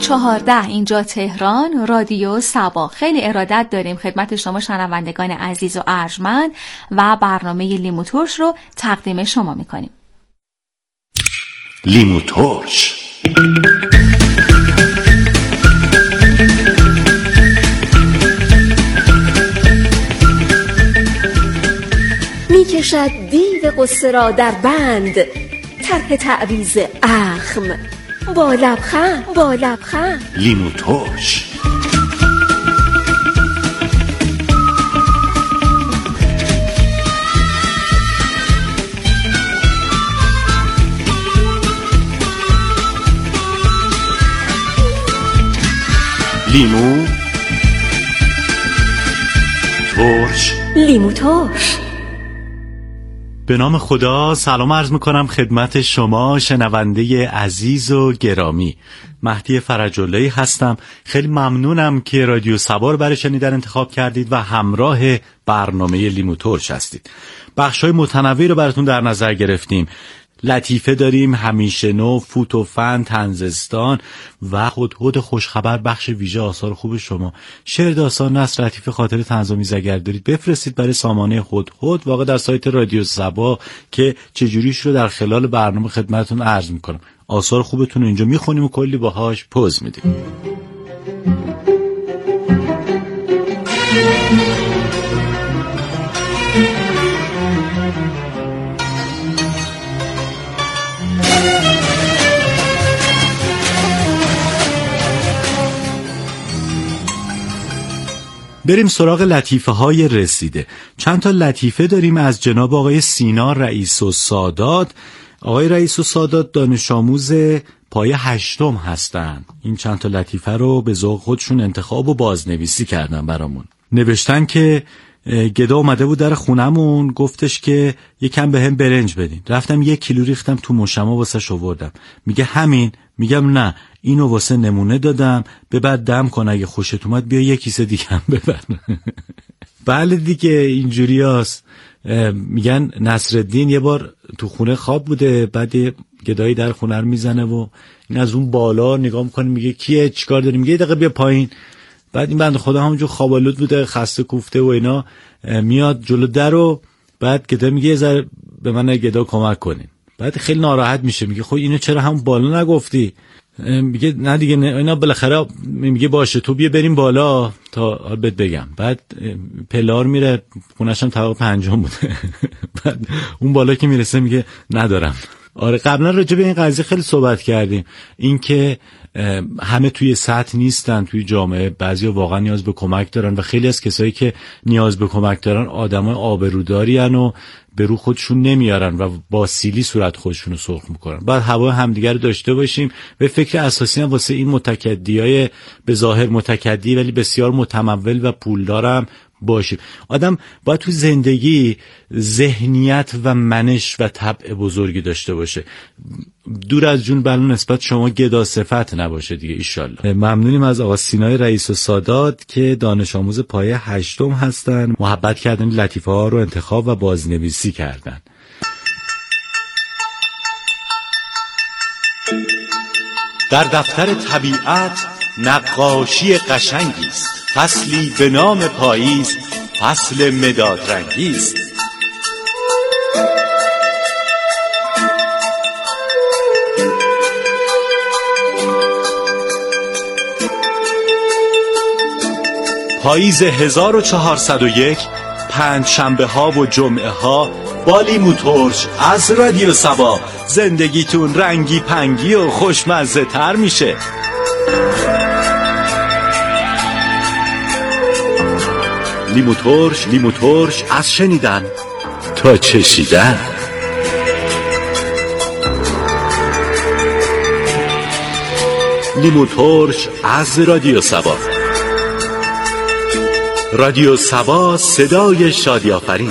14 اینجا تهران، رادیو سبا. خیلی ارادت داریم خدمت شما شنوندگان عزیز و ارجمند و برنامه لیمو ترش رو تقدیم شما میکنیم. لیمو ترش. میکشد دیو قصه را در بند، طرح تعویض اخم با لبخند. لیمو ترش. لیمو ترش. لیمو ترش. به نام خدا سلام عرض میکنم خدمت شما شنونده عزیز و گرامی. مهدی فرج‌اللهی هستم. خیلی ممنونم که رادیو سبا رو برای شنیدن انتخاب کردید و همراه برنامه لیمو ترش هستید. بخش‌های متنوعی رو براتون در نظر گرفتیم. لطیفه داریم، همیشه نو، فوت و فن، طنزستان و هدهد خوشخبر، بخش ویژه آثار خوب شما، شعر، داستان، نثر، لطیفه، خاطره، طنز و میز. اگر دارید بفرستید برای سامانه هدهد، واقع در سایت رادیو سبا، که چجوریش رو در خلال برنامه خدمتتون عرض میکنم. آثار خوبتون رو اینجا میخونیم و کلی باهاش پوز میدیم. بریم سراغ لطیفه های رسیده. چند تا لطیفه داریم از جناب آقای سینا رئیس السادات. آقای رئیس السادات دانش آموز پایه 8 هستن. این چند تا لطیفه رو به ذوق خودشون انتخاب و بازنویسی کردن برامون. نوشتن که گدا اومده بود در خونمون، گفتش که یکم به هم برنج بدین. رفتم 1 کیلو ریختم تو مشما واسش آوردم. میگه همین؟ میگم نه، اینو واسه نمونه دادم، ببر دم کن، اگه خوشت اومد بیا 1 کیسه دیگه هم ببر. بله دیگه اینجوری هست. میگن نصرالدین یه بار تو خونه خواب بوده، بعد گدایی در خونه رو میزنه و این از اون بالا نگاه میکنه، میگه کیه، چیکار داری؟ میگه دقیقه بیا پایین. بعد این بنده خدا همونجور خوابالود بوده، خسته کوفته و اینا، میاد جلو در و بعد گدا میگه یه ذره به من گدا کمک کنین. بعد خیلی ناراحت میشه، میگه خب اینو چرا همون بالا نگفتی؟ میگه نه دیگه اینا بالاخره. میگه باشه تو بیا بریم بالا تا بهت بگم. بعد پلار میره، خونش هم طبقه 5 بوده. بعد اون بالا که میرسه میگه ندارم. آره قبلا راجع به این قضیه خیلی صحبت کردیم، این که همه توی سطح نیستن توی جامعه، بعضیا واقعا نیاز به کمک دارن و خیلی از کسایی که نیاز به کمک دارن آدمای آبروداری ان و به رو خودشون نمیارن و با سیلی صورت خودشون رو سرخ میکنن. بعد هوا همدیگه رو داشته باشیم. به فکر اساسی هم واسه این متکدیای به ظاهر متکدی ولی بسیار متمول و پولدارم باشیم. آدم باید تو زندگی ذهنیت و منش و طبع بزرگی داشته باشه، دور از جون بلون نسبت شما گدا صفت نباشه دیگه ایشالله. ممنونیم از آقا سینای رئیس السادات که دانش آموز پایه 8 هستن، محبت کردن لطیفه ها رو انتخاب و بازنویسی کردن. در دفتر طبیعت نقاشی قشنگی است، فصلی به نام پاییز، فصل مداد رنگی است. پاییز 1401، پنجشنبه ها و جمعه ها با لیمو ترش از رادیو سبا زندگیتون رنگی پنگی و خوشمزه تر میشه. لیمو ترش، لیمو ترش، از شنیدن تا چشیدن. لیمو ترش از رادیو سبا. رادیو سبا، صدای شادی آفرین.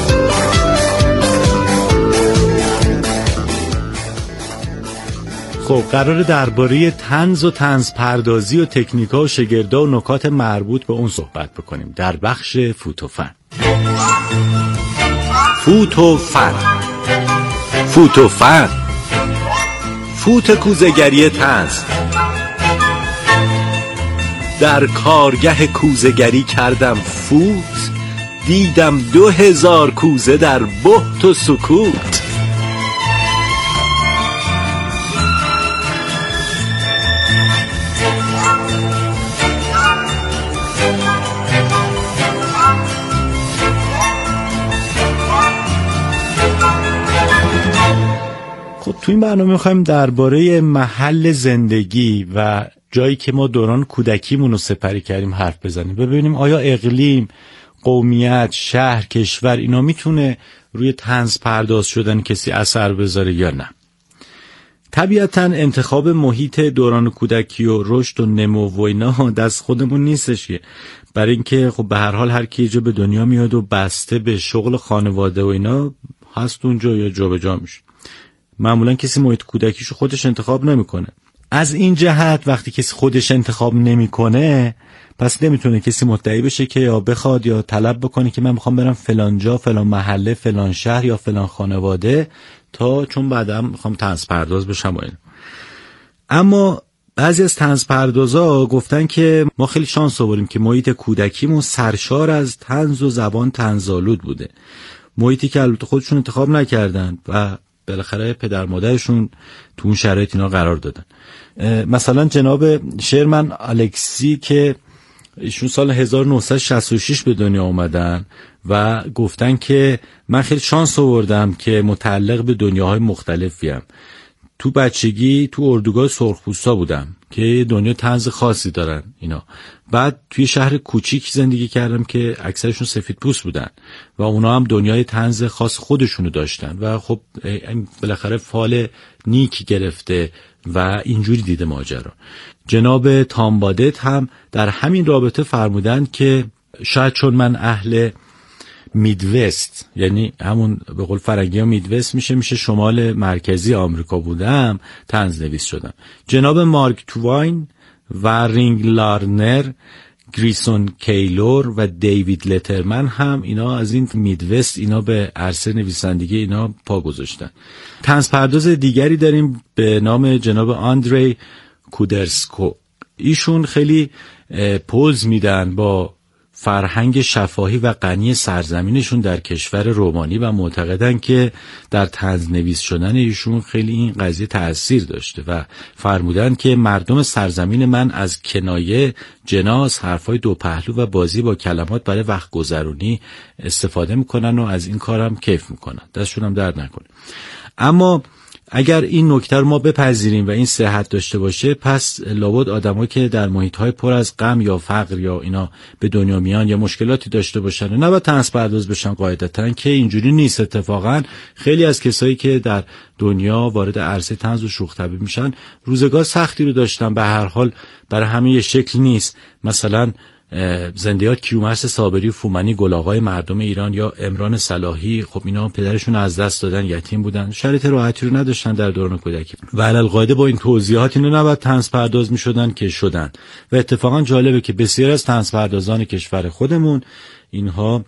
خب رو قراره درباره طنز و طنز پردازی و تکنیک‌ها و شگردا و نکات مربوط به اون صحبت بکنیم در بخش فوت و فن. فوت و فن. فوت و فن. فوت کوزه‌گری طنز. در کارگه کوزه‌گری کردم فوت، دیدم 2000 کوزه در بهت و سکوت. خب تو این برنامه می‌خوایم درباره محل زندگی و جایی که ما دوران کودکیمون رو سپری کردیم حرف بزنیم، ببینیم آیا اقلیم، قومیت، شهر، کشور اینا میتونه روی طنز پرداز شدن کسی اثر بذاره یا نه. طبیعتاً انتخاب محیط دوران کودکی و رشد و نمو و اینا دست خودمون نیستش، برای اینکه خب به هر حال هر کی جا به دنیا میاد و بسته به شغل خانواده و اینا هست اونجا یا جا به جا میشه. معمولاً کسی محیط کودکیشو خودش انتخاب نمیکنه. از این جهت وقتی کسی خودش انتخاب نمیکنه پس نمیتونه کسی مدعی بشه که یا بخواد یا طلب بکنه که من میخوام برم فلان جا، فلان محله، فلان شهر یا فلان خانواده تا چون بعدم میخوام طنز پرداز بشم و این. اما بعضی از طنز پردازا گفتن که ما خیلی شانس آوردیم که محیط کودکیمون سرشار از طنز و زبان طنزآلود بوده، محیطی که البته خودشون انتخاب نکردن و بالاخره پدر مادرشون تو اون شرایط اینا قرار دادن. مثلا جناب شرمن الکسی که ایشون سال 1966 به دنیا اومدن و گفتن که من خیلی شانس آوردم که متعلق به دنیاهای مختلفیم. تو بچگی تو اردوگاه سرخپوستا بودم که دنیا طنز خاصی دارن اینا. بعد توی شهر کوچیک زندگی کردم که اکثرشون سفید پوست بودن و اونا هم دنیای طنز خاص خودشونو داشتن و خب بالاخره فال نیکی گرفته و اینجوری دیده ماجرا. جناب تامبادت هم در همین رابطه فرمودن که شاید چون من اهل میدوست، یعنی همون به قول فرنگی ها میدوست میشه شمال مرکزی آمریکا بودم، طنز نویس شدم. جناب مارک توواین و رینگ لارنر، گریسون کیلور و دیوید لترمن هم اینا از این میدوست اینا به عرصه نویسندگی اینا پا گذاشتن. طنز پرداز دیگری داریم به نام جناب آندری کودرسکو. ایشون خیلی پوز میدن با فرهنگ شفاهی و غنی سرزمینشون در کشور رومانی و معتقدن که در طنز نویس شدن ایشون خیلی این قضیه تأثیر داشته و فرمودن که مردم سرزمین من از کنایه، جناس، حرفای دو پهلو و بازی با کلمات برای وقت گذرونی استفاده میکنن و از این کارم کیف میکنن، دستشون هم درد نکنه. اما اگر این نکته رو ما بپذیریم و این صحت داشته باشه، پس لابد آدمایی که در محیط‌های پر از غم یا فقر یا اینا به دنیا میان یا مشکلاتی داشته باشن و نباید طنز پرداز بشن قاعدتاً، که اینجوری نیست. اتفاقاً خیلی از کسایی که در دنیا وارد عرصه طنز و شوخ طبع میشن روزگار سختی رو داشتن، به هر حال برای همه یه شکل نیست. مثلا زندیات کیومرث صابری و فومنی گلاغای مردم ایران یا عمران صلاحی، خب اینا پدرشون از دست دادن، یتیم بودن، شرایط راحتی رو نداشتن در دوران کودکی و علالقاعده با این توضیحات اینا نباید طنز پرداز میشدن که شدن. و اتفاقا جالبه که بسیار از طنز پردازان کشور خودمون اینها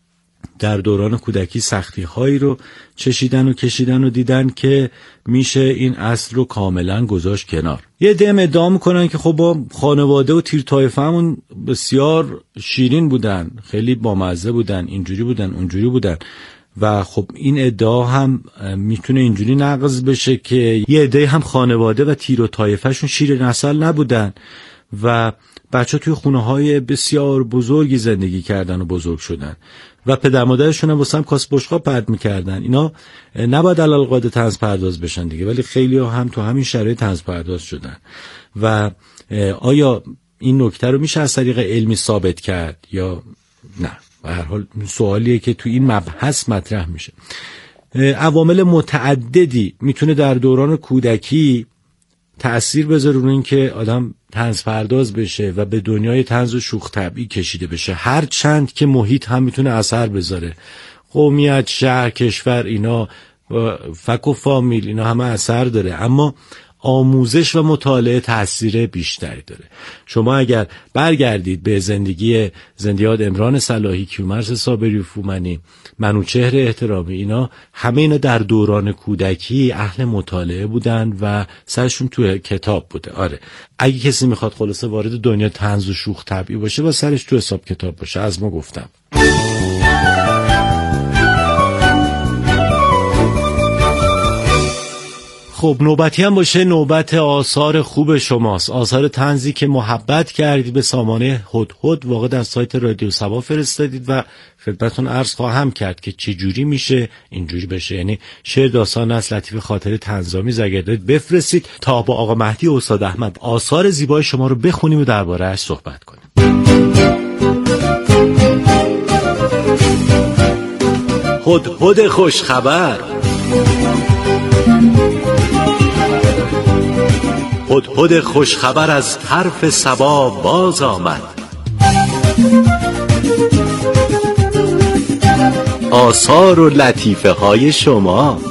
در دوران کودکی سختی هایی رو چشیدن و کشیدن و دیدن که میشه این اصل رو کاملا گذاشت کنار. یه عده ادعا میکنن که خب با خانواده و تیر طایفه‌مون بسیار شیرین بودن، خیلی بامزه بودن، اینجوری بودن اونجوری بودن و خب این ادعا هم میتونه اینجوری نقض بشه که یه عده هم خانواده و تیر و طایفه‌شون شیر نسل نبودن و بچه توی خونه های بسیار بزرگی زندگی کردن و بزرگ شدن و پدر مادرشون هم واسه هم کاس بشقاب پرد میکردن. اینا نباید علالقاعده طنز پرداز بشن دیگه، ولی خیلی هم تو همین شرایط طنز پرداز شدن. و آیا این نکته رو میشه از طریق علمی ثابت کرد یا نه؟ به هر حال سوالیه که تو این مبحث مطرح میشه. عوامل متعددی میتونه در دوران کودکی تأثیر بذاره روی این که آدم طنز پرداز بشه و به دنیای طنز و شوخ طبعی کشیده بشه، هر چند که محیط هم میتونه اثر بذاره. قومیت، شهر، کشور، اینا فک و فامیل، اینا همه اثر داره. اما آموزش و مطالعه تاثیر بیشتری داره. شما اگر برگردید به زندیات عمران صلاحی، کیومرث صابری و فومنی، منوچهر احترامی، همه اینا در دوران کودکی اهل مطالعه بودن و سرشون توی کتاب بوده. آره، اگه کسی میخواد خلاصه وارد دنیا طنز و شوخ طبعی باشه با سرش تو حساب کتاب باشه. از ما گفتم. خب نوبتی هم باشه نوبت آثار خوب شماست، آثار طنزی که محبت کردید به سامانه هدهد، واقعا در سایت رادیو صبا فرستادید و خدمتتون عرض خواهم کرد که چه جوری میشه اینجوری بشه. یعنی شعر، داستان از لطیف خاطر طنزآمیز اگر دارید بفرستید تا با آقا مهدی استاد احمد آثار زیبای شما رو بخونیم و درباره‌اش صحبت کنیم. هدهد خوشخبر. هدهد خوشخبر از حرف صبا باز آمد. آثار و لطیفه های شما.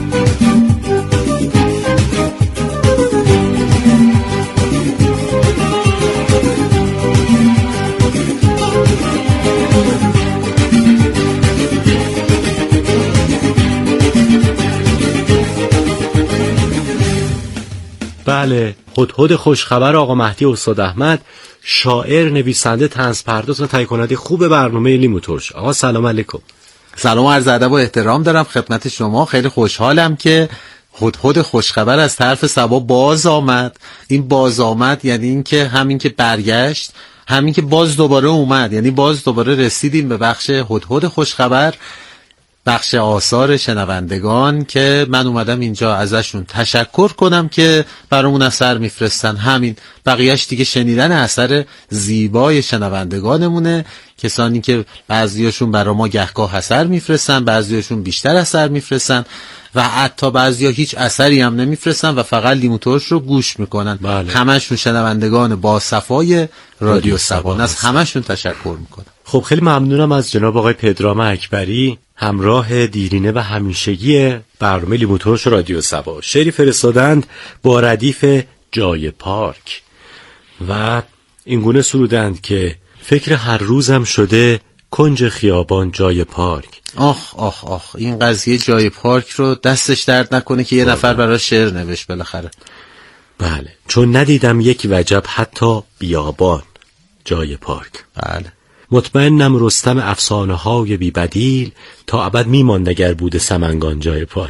بله، هدهد خوشخبر آقا مهدی استاد احمد، شاعر، نویسنده، طنزپرداز و تهیه کننده خوب برنامه لیمو ترش. آقا سلام علیکم. سلام و عرض ادب و احترام دارم خدمت شما. خیلی خوشحالم که هدهد خوشخبر از طرف صبا باز آمد. این باز آمد یعنی این که همین که برگشت، همین که باز دوباره اومد، یعنی باز دوباره رسیدیم به بخش هدهد خوشخبر، بخش آثار شنوندگان که من اومدم اینجا ازشون تشکر کنم که برامون اثر میفرستن. همین، بقیهش دیگه شنیدن اثر زیبای شنوندگانمونه، کسانی که بعضیاشون برا ما گهگاه اثر میفرستن، بعضیاشون بیشتر اثر میفرستن و حتی بعضیا هیچ اثری هم نمیفرستن و فقط لیمو ترش رو گوش میکنن. بله. همشون شنوندگان با صفای رادیو صبا. از همشون تشکر میکنم. خب خیلی ممنونم از جناب آقای پدرام اکبری، همراه دیرینه و همیشگی برنامه لیمو ترش رادیو صبا. شعری فرستادند با ردیف جای پارک و اینگونه سرودند که فکر هر روزم شده کنج خیابان جای پارک. آخ آخ آخ، این قضیه جای پارک رو دستش درد نکنه که یه نفر برای شعر نوشت بالاخره. بله، چون ندیدم یک وجب حتی بیابان جای پارک. بله، مطمئنم رستم افسانه های بی بدیل تا ابد میماند اگر بوده سمنگان جای پارک.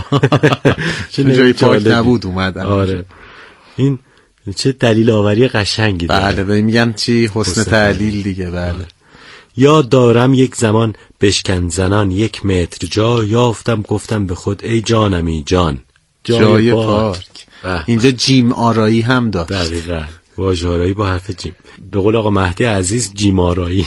چون جای پارک نبود اومد. آره، این چه دلیل آوری قشنگی داره. بله، میگن چی حسن تعلیل دیگه. بله، یاد دارم یک زمان بشکن زنان 1 متر جا، یافتم گفتم به خود ای جانمی جان جای پارک. اینجا جیم آرایی هم داشت. دقیقاً، واژه آرایی با حرف جیم. به قول آقا مهدی عزیز جیم آرایی.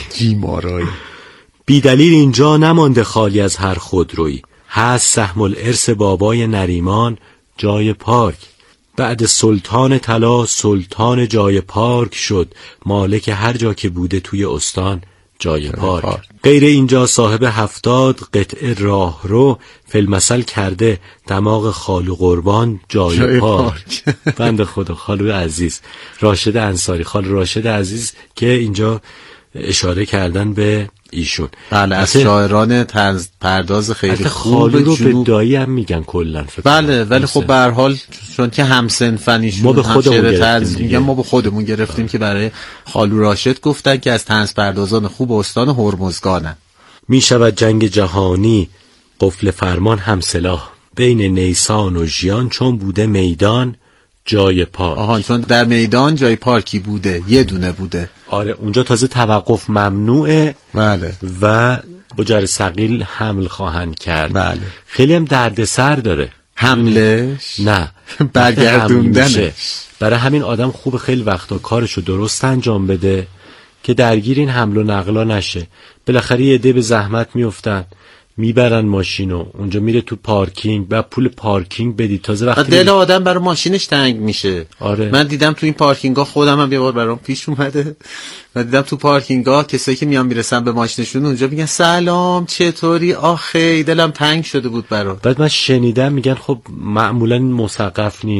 بی دلیل اینجا نمانده خالی از هر خودرویی، هست سهم الارث بابای نریمان جای پارک. بعد سلطان طلا سلطان جای پارک شد، مالک هر جا که بوده توی استان جای پارک. غیر اینجا صاحب 70 قطعه راه رو فیلمسل کرده دماغ خالو قربان جای پارک. بنده خدا خالو عزیز راشد انصاری، خالو راشد عزیز که اینجا اشاره کردن به ایشون. بله، از شاعران طنز پرداز خیلی خوب. خالو رو به دایی هم میگن کلا. بله، ولی خب به هر حال چون که همسنفن ایشون، ما به خودمون طنز میگن، ما به خودمون گرفتیم که برای خالو راشد گفتن که از طنز پردازان خوب استان هرمزگانن. میشود جنگ جهانی قفل فرمان هم سلاح، بین نیسان و ژیان چون بوده میدان جای پارک. آها، چون در میدان جای پارکی بوده، یه دونه بوده. آره، اونجا تازه توقف ممنوعه. بله، و با جر ثقیل حمل خواهند کرد. بله، خیلی هم دردسر داره حملش، نه برگردوندنش. برای همین آدم خوب خیلی وقتا کارشو درست انجام بده که درگیر این حمل و نقلا نشه. بالاخره یه عده به زحمت میافتن، میبرن ماشینو، اونجا میره تو پارکینگ، بعد پول پارکینگ بدی. تازه وقتی دل آدم برای ماشینش تنگ میشه. آره، من دیدم تو این پارکینگ‌ها، خودم هم یه بار برام پیش اومده، من دیدم تو پارکینگ‌ها کسایی که میان میرسن به ماشینشون اونجا میگن سلام چطوری، آخه دلم تنگ شده بود برات. بعد من شنیدم میگن خب معمولا این مسقف نیست،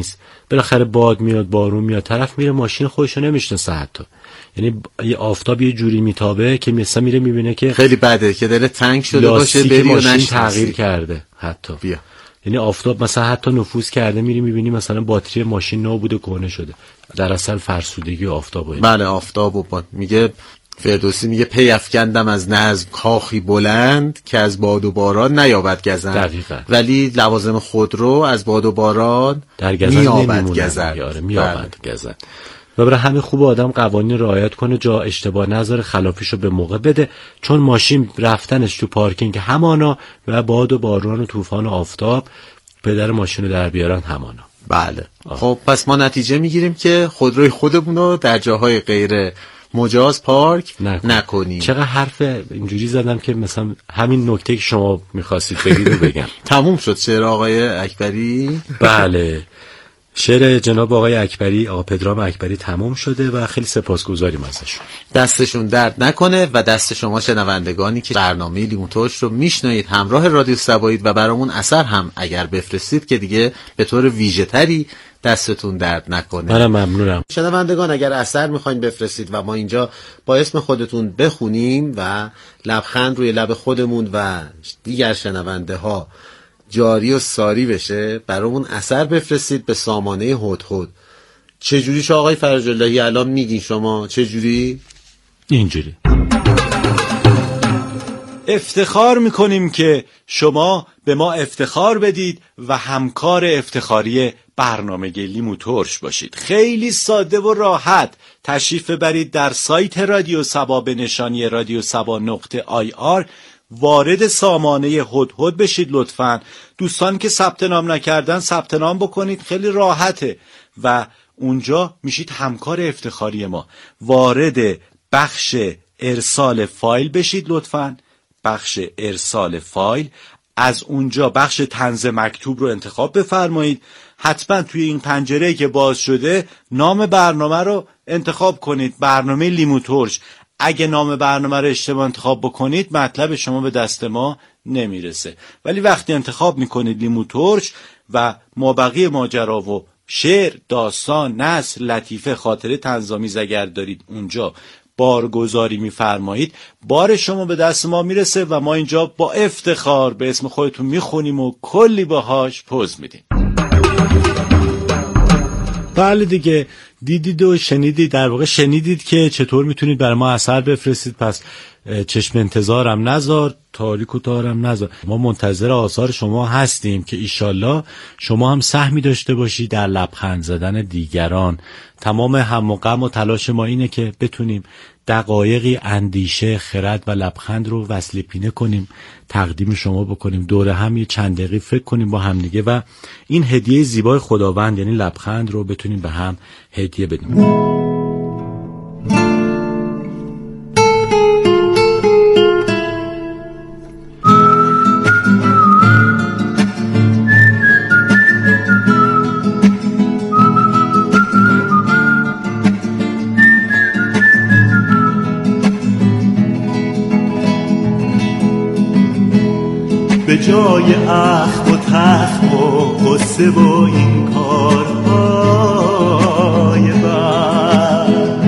بالاخره باد میاد، بارون میاد، طرف میره ماشین خودشو نمیشناسه حتی. یعنی یه آفتاب یه جوری میتابه که مثلا میره میبینه که خیلی بده که دل تنگ شده باشه، بری ماشین تغییر کرده حتی. بیا. یعنی آفتاب مثلا حتی نفوذ کرده، میری میبینی مثلا باتری ماشین نابوده، کهنه شده در اصل فرسودگی آفتاب. بله آفتاب و باد. میگه فردوسی میگه پی افکندم از نظم کاخی بلند که از باد و باران نیابد گزند. دقیقاً. ولی لوازم خودرو از باد و باران در گزند میابد گزند. میابد گزند. و برای همه خوب آدم قوانین رعایت کنه، جا اشتباه نذاره، خلافیشو به موقع بده، چون ماشین رفتنش تو پارکینگ همانا و باد و باران و طوفان و آفتاب پدر ماشین رو در بیارن همانا. بله. خب پس ما نتیجه میگیریم که خودروی خودمون رو در جاهای غیر مجاز پارک نکنیم. چقدر حرف اینجوری زدم که مثلا همین نکته که شما میخواستید بگید رو بگم. تموم شد شعر آقای اکبری؟ بله، شعر جناب آقای اکبری، آقا پدرام اکبری تمام شده و خیلی سپاسگزاریم ازشون. دستشون درد نکنه و دست شما شنوندگانی که برنامه لیمو ترش رو میشنوید همراه رادیو سبایید و برامون اثر هم اگر بفرستید که دیگه به طور ویژه تری دستتون درد نکنه. منم ممنونم. شنوندگان اگر اثر میخواین بفرستید و ما اینجا با اسم خودتون بخونیم و لبخند روی لب خودمون و دیگر شنونده ها جاری و ساری بشه، برامون اثر بفرستید به سامانه هدهد. چجوریش آقای فرج اللهی الان میگین شما؟ چجوری؟ اینجوری. افتخار میکنیم که شما به ما افتخار بدید و همکار افتخاری برنامه لیمو ترش باشید. خیلی ساده و راحت تشریف ببرید در سایت رادیو سبا به نشانی radiosaba.ir، وارد سامانه هدهد بشید لطفاً. دوستان که ثبت نام نکردن ثبت نام بکنید، خیلی راحته و اونجا میشید همکار افتخاری ما. وارد بخش ارسال فایل بشید لطفاً، بخش ارسال فایل. از اونجا بخش طنز مکتوب رو انتخاب بفرمایید. حتما توی این پنجره که باز شده نام برنامه رو انتخاب کنید، برنامه لیمو ترش. اگه نام برنامه رو اشتباه انتخاب بکنید مطلب شما به دست ما نمیرسه، ولی وقتی انتخاب میکنید لیمو ترش و مابقی ماجرا و شعر، داستان، نثر، لطیفه، خاطره طنزآمیز اگر دارید اونجا بارگذاری میفرمایید، بار شما به دست ما میرسه و ما اینجا با افتخار به اسم خودتون میخونیم و کلی باهاش پوز میدیم. بله دیگه، دیدید و شنیدید، در واقع شنیدید که چطور میتونید برای ما اثر بفرستید. پس چشم انتظارم نذار، تاریک و تارم نذار. ما منتظر آثار شما هستیم که ایشالله شما هم سهمی داشته باشید در لبخند زدن دیگران. تمام هم و غم و تلاش ما اینه که بتونیم دقایقی اندیشه، خرد و لبخند رو وصل پینه کنیم، تقدیم شما بکنیم، دوره هم یه چند دقیقه فکر کنیم با هم دیگه و این هدیه زیبای خداوند یعنی لبخند رو بتونیم به هم هدیه بدیم. به جای اخم و تخم و قصه و این کارهای بد،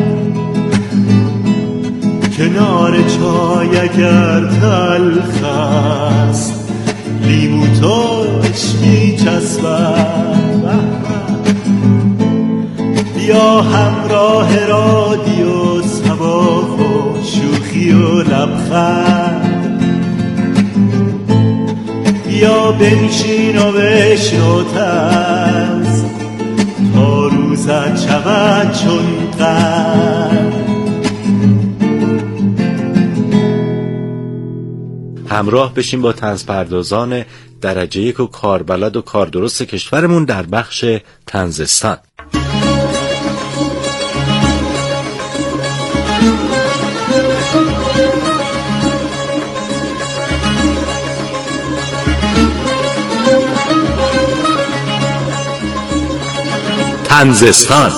کنار چای اگر تلخ است لیمو ترش میچسبد. بیا همراه رادیو سبا و شوخی و لبخند، یا بنشین و بشنو طنز تا روزت شود چون قند. همراه بشیم با طنز پردازان درجه 1 و کاربلد و کاردرست کشورمون در بخش طنزستان. طنزستان.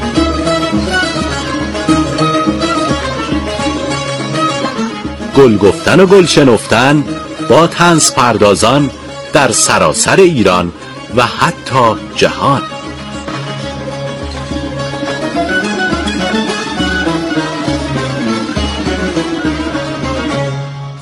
گل گفتن و گل شنفتن با طنز پردازان در سراسر ایران و حتی جهان.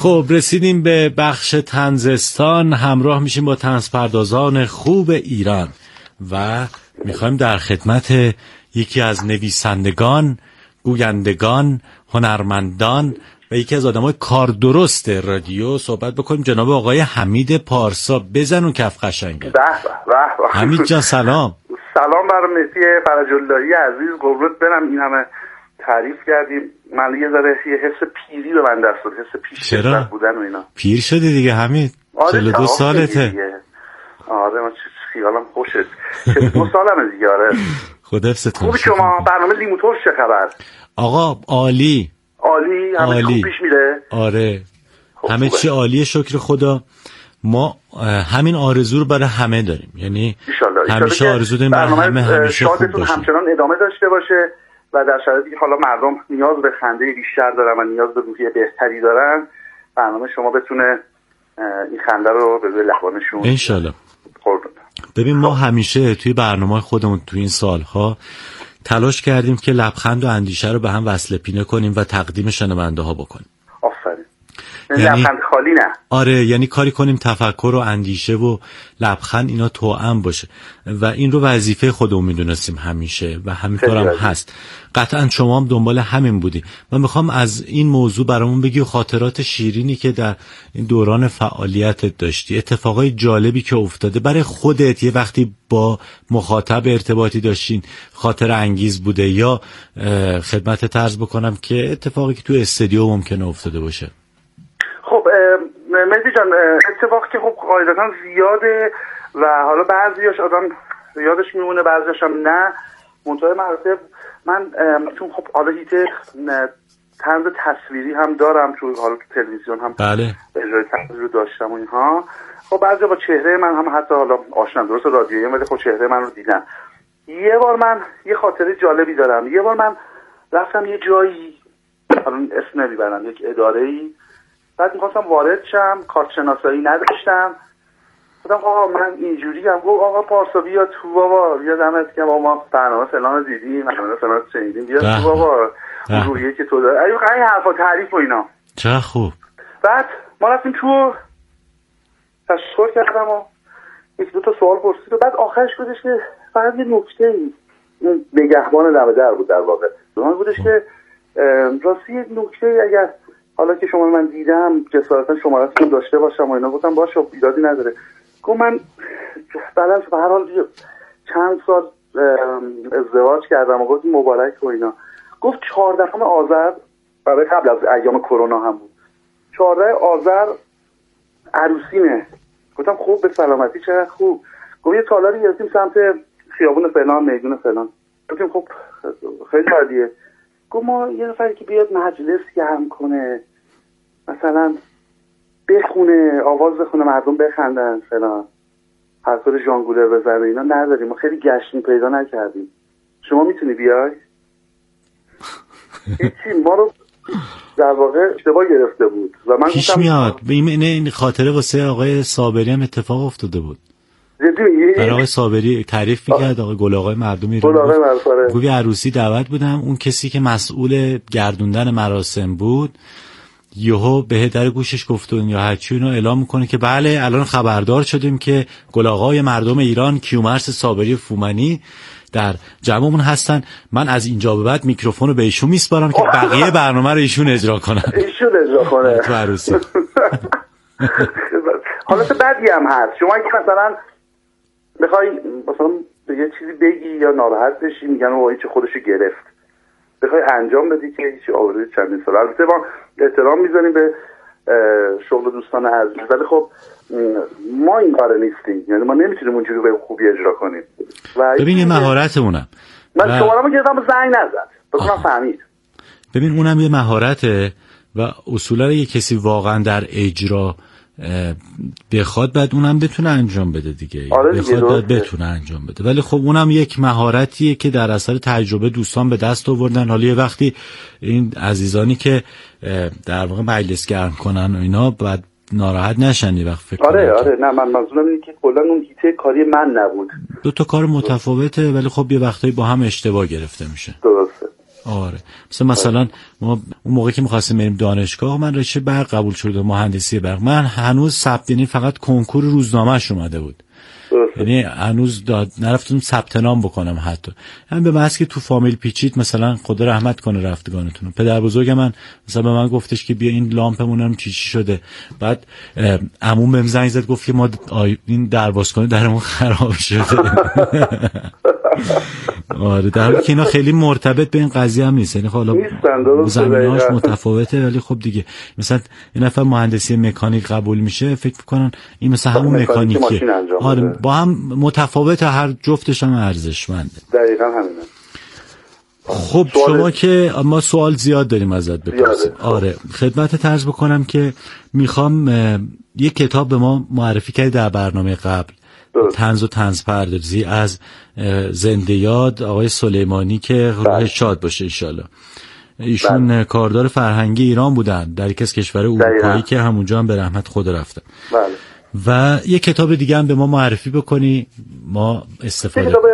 خب رسیدیم به بخش طنزستان. همراه میشیم با طنزپردازان خوب ایران و میخوایم در خدمت یکی از نویسندگان، گویندگان، هنرمندان و یکی از آدمای کار درست رادیو صحبت بکنیم. جناب آقای حمید پارسا. بزن اون کف قشنگه. حمید جان سلام. سلام بر مهدی فرج‌اللهی عزیز، قربونت برم. این همه تعریف کردیم، من یه ذره یه حس پیری به من دست داد، حس پیش بودن و اینا. پیر شدی دیگه حمید. 42 سالته. آره من خیالم خوشه. 42 سالمه دیگه. آره خدا حفظتون. خوبی شما؟ برنامه لیموتور چه خبر؟ آقا عالی. همه خوب پیش میره؟ آره همه چی عالیه شکر خدا. ما همین آرزو رو برای همه داریم، یعنی همیشه آرزو داریم برای همه همیشه خوب باشه، همچنان ادامه داشته باشه و در شرایطی که حالا مردم نیاز به خنده بیشتر دارن و نیاز به روحیه بهتری دارن، برنامه شما بتونه این خنده رو به لبانشون انشالله. ببین ما همیشه توی برنامه خودمون توی این سالها تلاش کردیم که لبخند و اندیشه رو به هم وصله پینه کنیم و تقدیم شنونده ها بکنیم. آفرین. یعنی لبخند خالی نه. آره یعنی کاری کنیم تفکر و اندیشه و لبخند اینا توأم باشه و این رو وظیفه خودمون میدونستیم همیشه و همینطور هم هست. قطعا شما هم دنبال همین بودی. من میخوام از این موضوع برامون بگی و خاطرات شیرینی که در این دوران فعالیتت داشتی، اتفاقای جالبی که افتاده برای خودت، یه وقتی با مخاطب ارتباطی داشتین خاطر انگیز بوده، یا خدمت عرض بکنم که اتفاقی که تو استودیو ممکنه افتاده باشه. خب مهدی جان، اتفاقی که خب قاعدتا زیاده و حالا بعضیاش آدم یادش میمونه بعضیاش هم نه. منتهای مراتب من چون خب حالا هیت طنز تصویری هم دارم، چون حالا تو تلویزیون هم بله اجرای طنز رو داشتم و اینها، خب بعضیا با چهره من هم حتی حالا آشنا، درست رادیویی ولی خب چهره من رو دیدن. یه بار من یه خاطره جالبی دارم. یه بار من رفتم یه جایی، حالا اسم نمیبرم، یک اداره‌ای، بعد میخواستم وارد شم، کارت شناسایی نداشتم. گفتم آقا من اینجوری هم. گفت آقا پارسا بیا تو بابا، بیا دمت که ما برنامه فلان دیدیم، برنامه فلان شنیدیم، بیا تو بابا، روحیه که تو داری، این حرفا تعریف و اینا. چه خوب. بعد ما رفتیم تو، تشکر کردم و یک دو تا سوال پرسید و بعد آخرش گفتش که فقط یه نکته‌ای، اون نگهبان دم در بود در واقع، اون گفتش که راستی یک نکته اگر حالا که شما من دیدم جسارتا شماره‌تون داشته باشم و اینا. گفتم باشه ایرادی نداره. گفت من بعداً به هر حال چند سال ازدواج کردم و گفت مبارک و اینا. گفت 14 آذر، برای قبل از ایام کرونا هم بود، 14 آذر عروسیمه. گفتم خوب به سلامتی، چقدر خوب. گفت یه تالاری گرفتیم سمت خیابون فلان، میدون فلان. گفتم خب خیلی عالیه. گفت ما یه نفری که بیاد مجلس گرم کنه، مثلا بخونه، آواز بخونه، مردم بخندن فلان، حرفای ژانگولر بزنه اینا نداریم، ما خیلی گشتیم پیدا نکردیم، شما میتونی بیای؟ هیچی، ما رو در واقع اشتباه گرفته بود و من پیش میاد. این خاطره واسه آقای صابری هم اتفاق افتاده بود. برای آقای صابری تعریف میکرد، آقای گل آقای مردم ایران گوی عروسی دعوت بودم، اون کسی که مسئول گردوندن مراسم بود یهو به در گوشش گفت یا هرچی اونو اعلام میکنه که بله الان خبردار شدیم که گل آقای مردم ایران کیومرث صابری فومنی در جمعمون هستن. من از اینجا به بعد میکروفون رو به ایشون میسپارم که بقیه برنامه رو ایشون اجرا کنن. ایشون اجرا کنه تو عروسی. حالت بدی هم هست. شما اگه مثلا بخوای مثلا یه چیزی بگی یا ناراحت بشی، میگن او هیچ خودشو گرفت، بخوای انجام بدی که هیچ آوردی چندین سال. البته ما احترام میذاریم به شغل دوستان عزیز، ولی خب ما این کار نیستیم، یعنی ما نمیتونیم اونجوری به خوبی اجرا کنیم. ببین یه مهارتمونم، من شماره‌مو گرفتم زنگ نزد بکنم فهمید. ببین اونم یه مهارته و اصولا یه کسی واقعا در اجرا بخواد بعد اونم بتونه انجام بده دیگه. آره بخواد بعد بتونه انجام بده، ولی خب اونم یک مهارتیه که در اثر تجربه دوستان به دست آوردن. حالا یه وقتی این عزیزانی که در واقع مجلس گرم کنن و اینا بعد ناراحت نشن یه وقت فکر آره نه من منظورم اینه که کلا اون هیته کاری من نبود. دو تا کار متفاوته ولی خب یه وقتایی با هم اشتباه گرفته میشه. درسته. آره مثلا ما اون موقعی که می‌خواستیم بریم دانشگاه، من رشته برق قبول شده، مهندسی برق، من هنوز ثبت، یعنی فقط کنکور روزنامه‌اش اومده بود، یعنی هنوز نرفتم ثبت نام بکنم حتی. همین به محض که تو فامیل پیچید، مثلا خدا رحمت کنه رفتگانتون، پدر بزرگ من مثلا به من گفتش که بیا این لامپمون هم چی شده، بعد عموم بهم زنگ زد گفت که ما این دربازکن درمون خراب شده. آره در حالی که اینا خیلی مرتبط به این قضیه هم نیست، یعنی حالا زمینه‌هاش متفاوته، ولی خب دیگه مثلا این نفر مهندسی مکانیک قبول میشه، فکر می‌کنن این مثلا همون مکانیکه. آره با هم متفاوته، هر جفتش هم ارزشمنده. دقیقاً همینه. خب شما که ما سوال زیاد داریم ازت بپرسیم. آره خدمت عرض بکنم که میخوام یک کتاب به ما معرفی کردی در برنامه قبل، طنز و طنز پردازی از زنده یاد آقای سلیمانی که روح شاد باشه انشالله. ایشون کاردار فرهنگی ایران بودن در یکی از کشورهای اروپایی که همونجا هم به رحمت خدا رفتن. بله. و یک کتاب دیگه هم به ما معرفی بکنی ما استفاده کتاب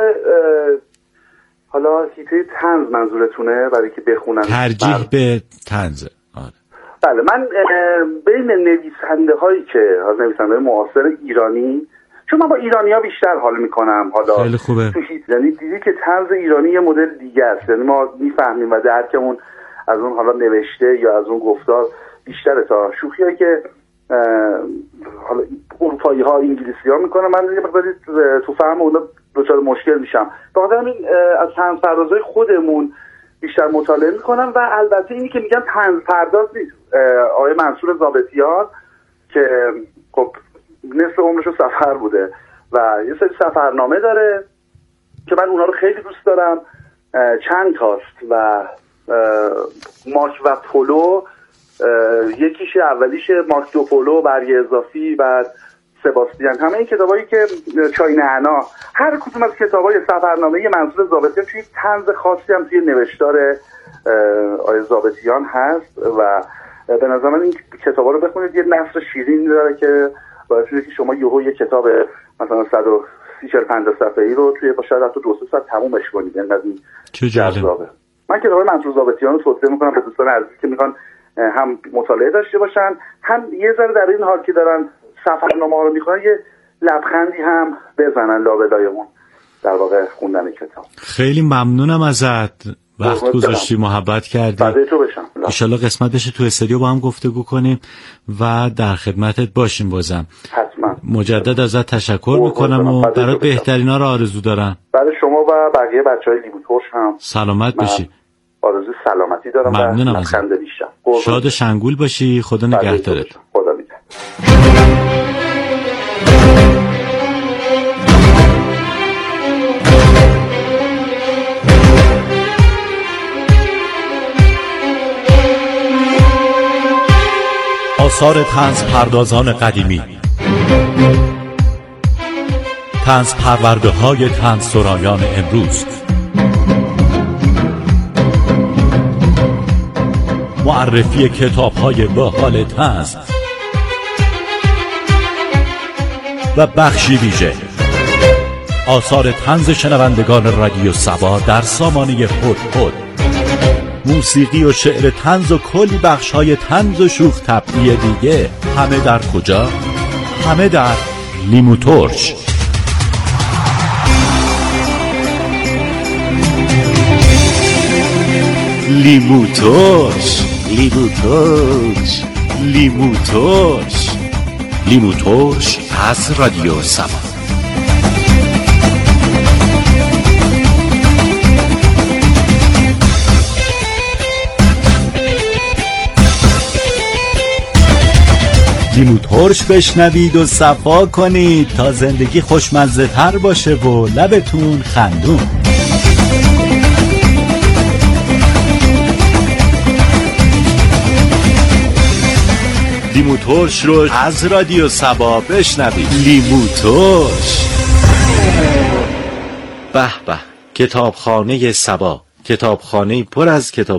حالا هیته طنز منظورتونه برای که بخونن؟ ترجیح به طنز. آره. بله من بین نویسنده هایی که نویسنده معاصر ایرانی، چون من با ایرانی ها بیشتر حال میکنم حالا، خیلی خوبه. یعنی دیدی که طنز ایرانی یه مدل دیگه است، یعنی ما میفهمیم و درکمون از اون حالا نوشته یا از اون گفتار بیشتره تا شوخی هایی که حالا اروپایی ها انگلیسی ها میکنن. من یه مقداری تو فهم اونا دچار مشکل میشم، بخاطر همین از طنز پردازهای خودمون بیشتر مطالعه میکنم. و البته اینی که میگن طنز پرداز نیست، آقای منصور ضابطیان که خب نصف عمرشو سفر بوده و یه سری سفرنامه داره که من اونا رو خیلی دوست دارم، چند تاست و مارک و پولو، یکیش اولیش مارک دو پولو، برگ اضافی، بعد سباستیان، همه این کتابایی که چای نعنا، هر کدوم از کتابای سفرنامه منصور ضابطیان توی طنز خاصی هم توی نوشتار آقای ضابطیان هست و به نظر من این کتابا رو بخونید. یه نثر شیرین داره که باعث میشه که شما یهو یه کتاب مثلا 130-50 صفحه‌ای رو توی با شاید حتی 2 ساعت تمومش کنید. یعنی چه جذابه. من کتاب منصور ضابطیان رو توصیه میکنم به دوستان عزیز که میخوان هم مطالعه داشته باشن، هم یه ذره در این حال که دارن سفرنامه ها رو میخونن یه لبخندی هم بزنن لابلای اون در واقع خوندن کتاب. خیلی ممنونم ازت، وقت گذاشتی، محبت کردی. بعد تو بشم ان شاءالله قسمت بشه تو استودیو با هم گفتگو کنیم و در خدمتت باشیم بازم. حتما. مجدد ازت تشکر میکنم و برات بهترینا رو آرزو دارم. برای شما و بقیه بچهای لیموتورش هم سلامت باشی. آرزوی سلامتی دارم. ممنونم ازت. شاد شنگول باشی. خدا نگهدارت. خدا میده. آثار طنز پردازان قدیمی، طنز پرورده های طنز سرایان امروز، معرفی کتاب های باحال طنز و بخشی ویژه آثار طنز شنوندگان رادیو سبا در سامانه خود، موسیقی و شعر طنز و کلی بخش‌های طنز و شوخ طبعی دیگه. همه در کجا؟ همه در لیموتورش. لیموتورش از رادیو سبا. لیموتورش بشنوید و صفا کنید تا زندگی خوشمزه تر باشه و لبتون خندون. لیموتورش رو از رادیو سبا بشنوید. لیموتورش. به به، کتابخانه سبا، کتابخانه پر از کتاب